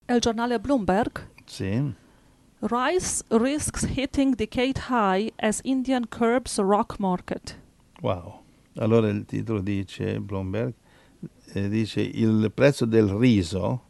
il giornale Bloomberg, Sì. Rice risks hitting decade high as Indian curbs rock market. Wow. Allora il titolo dice, Bloomberg, dice il prezzo del riso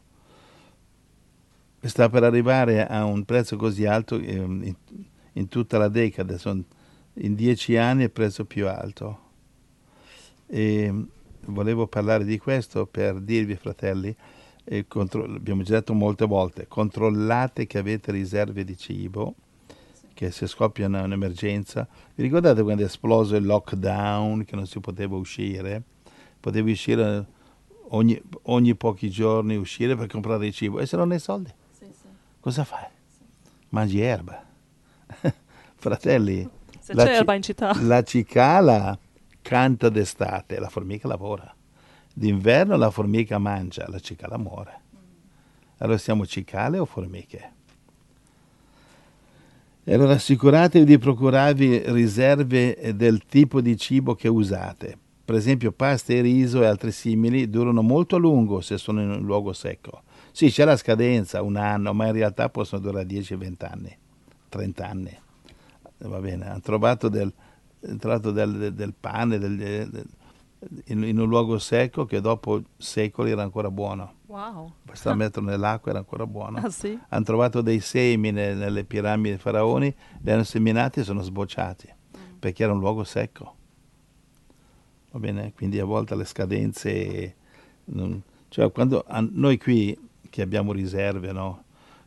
sta per arrivare a un prezzo così alto in tutta la decade, in 10 anni è il prezzo più alto. E volevo parlare di questo per dirvi, fratelli, abbiamo già detto molte volte, controllate che avete riserve di cibo, che se scoppia un'emergenza. Vi ricordate quando è esploso il lockdown, che non si poteva uscire? Potevi uscire ogni pochi giorni, uscire per comprare il cibo, e se non hai soldi, cosa fai? Mangi erba. Fratelli, Se c'è erba in città. la cicala canta d'estate, la formica lavora. D'inverno la formica mangia, la cicala muore. Allora siamo cicale o formiche? E allora assicuratevi di procurarvi riserve del tipo di cibo che usate. Per esempio pasta e riso e altri simili durano molto a lungo se sono in un luogo secco. Sì, c'è la scadenza, un anno, ma in realtà possono durare 10-20 anni, 30 anni. Va bene, hanno trovato del pane in un luogo secco che dopo secoli era ancora buono. Wow. Basta metterlo nell'acqua, era ancora buono. Ah sì? Hanno trovato dei semi nelle piramidi dei faraoni, li hanno seminati e sono sbocciati, perché era un luogo secco. Va bene? Quindi a volte le scadenze... cioè quando noi qui che abbiamo riserve, no?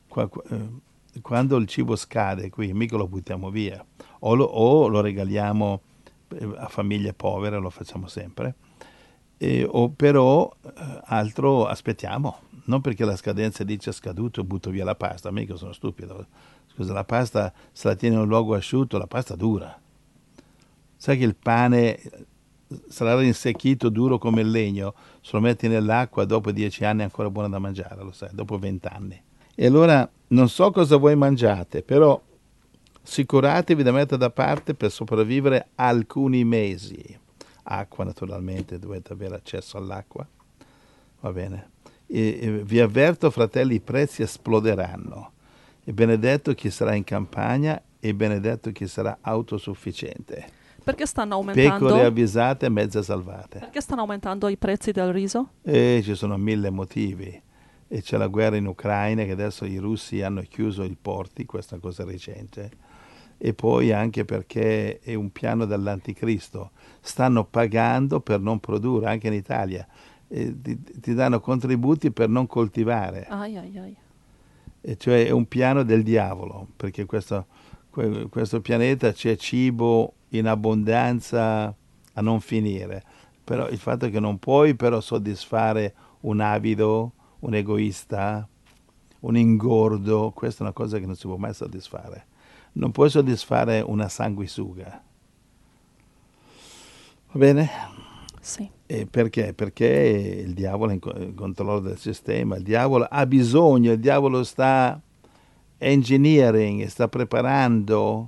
Quando il cibo scade qui, mica lo buttiamo via. O lo regaliamo a famiglie povere, lo facciamo sempre. O però altro aspettiamo, non perché la scadenza dice scaduto butto via la pasta, mica sono stupido. Scusa, la pasta se la tieni in un luogo asciutto, la pasta dura. Sai che il pane sarà rinsecchito duro come il legno, se lo metti nell'acqua dopo 10 anni è ancora buono da mangiare, lo sai, dopo 20 anni. E allora non so cosa voi mangiate, però assicuratevi da mettere da parte per sopravvivere alcuni mesi. Acqua naturalmente, dovete avere accesso all'acqua, va bene. E vi avverto, fratelli, i prezzi esploderanno. È benedetto chi sarà in campagna e benedetto chi sarà autosufficiente. Perché stanno aumentando? Pecore avvisate e mezze salvate. Perché stanno aumentando i prezzi del riso? E ci sono 1000 motivi. E c'è la guerra in Ucraina, che adesso i russi hanno chiuso i porti, questa cosa recente. E poi anche perché è un piano dell'anticristo. Stanno pagando per non produrre, anche in Italia. Ti danno contributi per non coltivare. Ai ai ai. E cioè è un piano del diavolo, perché questo pianeta c'è cibo in abbondanza a non finire. Però il fatto è che non puoi però soddisfare un avido, un egoista, un ingordo, questa è una cosa che non si può mai soddisfare. Non puoi soddisfare una sanguisuga. Va bene? Sì. E perché? Perché il diavolo è in controllo del sistema, il diavolo ha bisogno, il diavolo sta engineering, sta preparando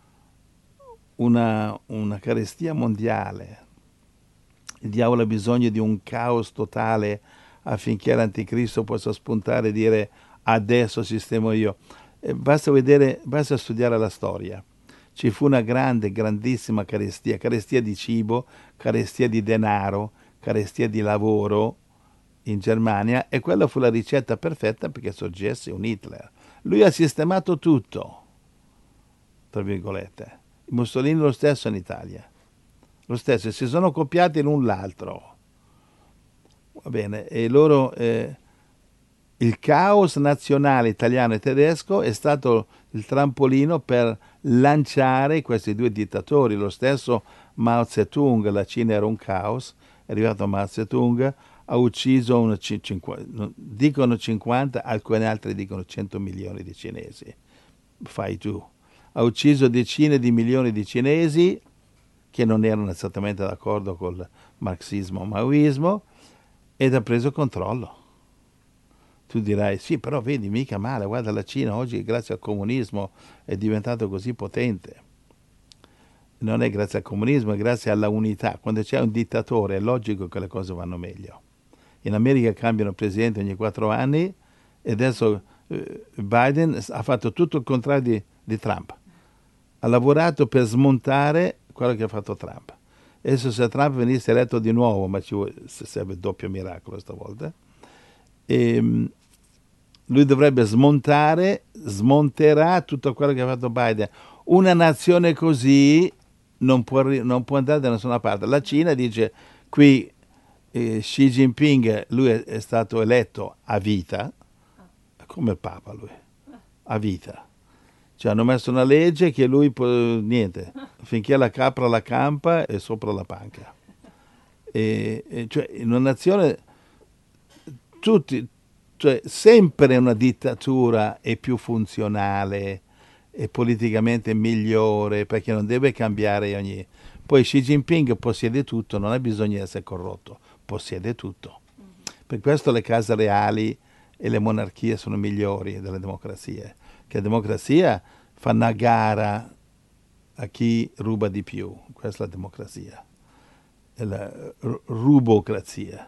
una carestia mondiale. Il diavolo ha bisogno di un caos totale affinché l'anticristo possa spuntare e dire adesso sistemo io. Basta studiare la storia. Ci fu una grandissima carestia di cibo, carestia di denaro, carestia di lavoro in Germania, e quella fu la ricetta perfetta perché sorgesse un Hitler. Lui ha sistemato tutto, tra virgolette. Mussolini lo stesso in Italia. Lo stesso, si sono copiati l'un l'altro. Va bene, e loro... il caos nazionale italiano e tedesco è stato il trampolino per lanciare questi due dittatori. Lo stesso Mao Zedong, la Cina era un caos, è arrivato Mao Zedong, ha ucciso dicono 50, alcuni altri dicono 100 milioni di cinesi. Fai tu. Ha ucciso decine di milioni di cinesi che non erano esattamente d'accordo col marxismo-maoismo ed ha preso controllo. Tu dirai, sì, però vedi, mica male, guarda la Cina oggi grazie al comunismo è diventato così potente. Non è grazie al comunismo, è grazie alla unità. Quando c'è un dittatore è logico che le cose vanno meglio. In America cambiano presidente ogni 4 anni E adesso Biden ha fatto tutto il contrario di Trump. Ha lavorato per smontare quello che ha fatto Trump. Adesso se Trump venisse eletto di nuovo, ma sarebbe doppio miracolo stavolta, lui dovrebbe smonterà tutto quello che ha fatto Biden. Una nazione così non può andare da nessuna parte. La Cina dice, qui Xi Jinping, lui è stato eletto a vita, come il Papa lui, a vita. Cioè hanno messo una legge che lui può, niente, finché la capra la campa è sopra la panca. Cioè in una nazione, cioè sempre una dittatura è più funzionale e politicamente migliore, perché non deve cambiare ogni... Poi Xi Jinping possiede tutto, non ha bisogno di essere corrotto, possiede tutto. Per questo le case reali e le monarchie sono migliori delle democrazie, che la democrazia fa una gara a chi ruba di più, questa è la democrazia, è la rubocrazia,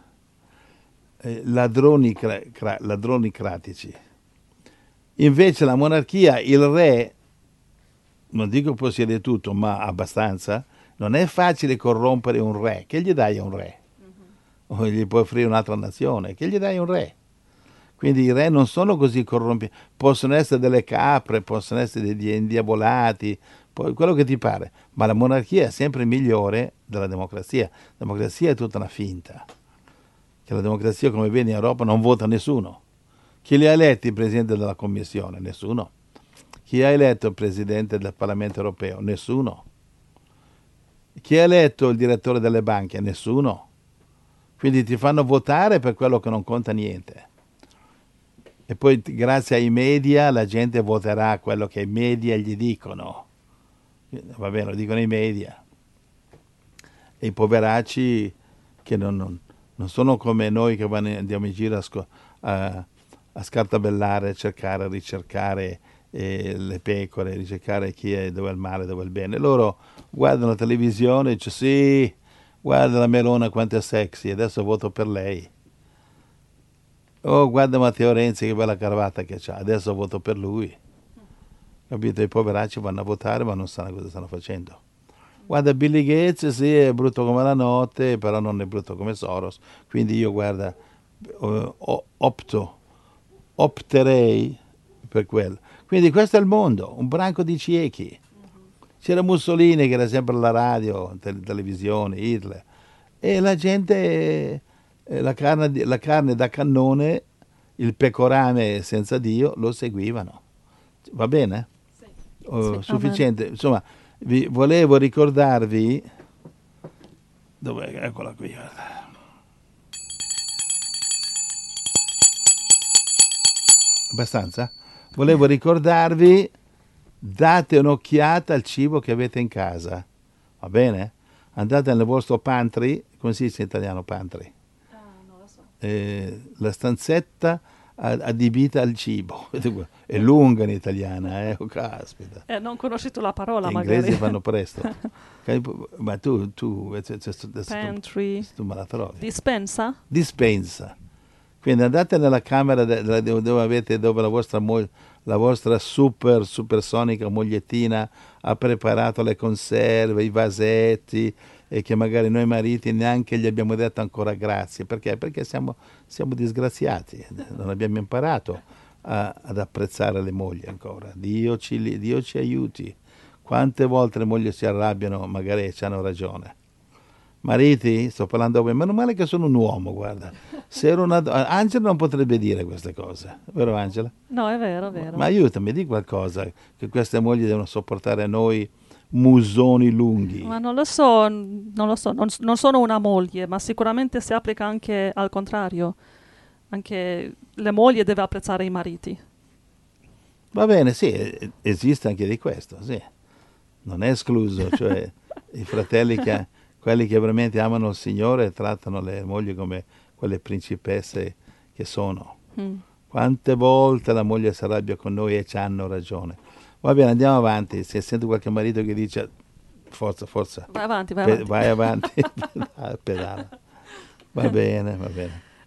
ladronicratici. Invece la monarchia, il re, non dico possiede tutto, ma abbastanza, non è facile corrompere un re. Che gli dai a un re? O gli puoi offrire un'altra nazione? Che gli dai a un re? Quindi i re non sono così corrompi, possono essere delle capre, possono essere degli indiavolati, quello che ti pare, ma la monarchia è sempre migliore della democrazia. La democrazia è tutta una finta, che la democrazia, come vedi in Europa, non vota nessuno. Chi li ha eletti il presidente della Commissione? Nessuno. Chi ha eletto il presidente del Parlamento europeo? Nessuno. Chi ha eletto il direttore delle banche? Nessuno. Quindi ti fanno votare per quello che non conta niente. E poi grazie ai media la gente voterà quello che i media gli dicono. Va bene, lo dicono i media. E i poveracci che non sono come noi che andiamo in giro a scartabellare, a ricercare le pecore, ricercare chi è, dove è il male, dove è il bene. Loro guardano la televisione e dicono sì, guarda la Melona quanto è sexy, adesso voto per lei. Oh, guarda Matteo Renzi che bella cravatta che ha, adesso voto per lui. Capito? I poveracci vanno a votare ma non sanno cosa stanno facendo. Guarda Billy Gates, sì, è brutto come la notte, però non è brutto come Soros. Quindi io, guarda, opterei per quello. Quindi questo è il mondo, un branco di ciechi. C'era Mussolini che era sempre alla radio, televisione, Hitler. E la gente, la carne da cannone, il pecorame senza Dio, lo seguivano. Va bene? Sì. Sufficiente. Amen. Insomma, volevo ricordarvi... Dov'è? Eccola qui, guarda. Abbastanza? Volevo ricordarvi, date un'occhiata al cibo che avete in casa, va bene? Andate nel vostro pantry, come si dice in italiano pantry? Non lo so. La stanzetta adibita al cibo, è lunga in italiana, oh, caspita. Non conosci tu la parola, Gli magari. inglesi fanno presto. Ma tu Pantry. tu me la trovi. Dispensa? Dispensa. Quindi andate nella camera dove la vostra supersonica mogliettina ha preparato le conserve, i vasetti, e che magari noi mariti neanche gli abbiamo detto ancora grazie. Perché? Perché siamo disgraziati, non abbiamo imparato ad apprezzare le mogli ancora. Dio ci aiuti. Quante volte le mogli si arrabbiano, magari ci hanno ragione. Mariti, sto parlando a voi, meno male che sono un uomo, guarda. Se ero Angela non potrebbe dire queste cose, vero Angela? No, è vero, è vero. Ma aiutami, di qualcosa, che queste mogli devono sopportare noi musoni lunghi. Ma non lo so, non sono una moglie, ma sicuramente si applica anche al contrario. Anche le mogli deve apprezzare i mariti. Va bene, sì, esiste anche di questo, sì. Non è escluso, cioè i fratelli quelli che veramente amano il Signore trattano le mogli come quelle principesse che sono. Quante volte la moglie si arrabbia con noi e ci hanno ragione. Va bene, andiamo avanti. Se sento qualche marito che dice forza, Vai avanti. vai avanti, pedala. Va bene.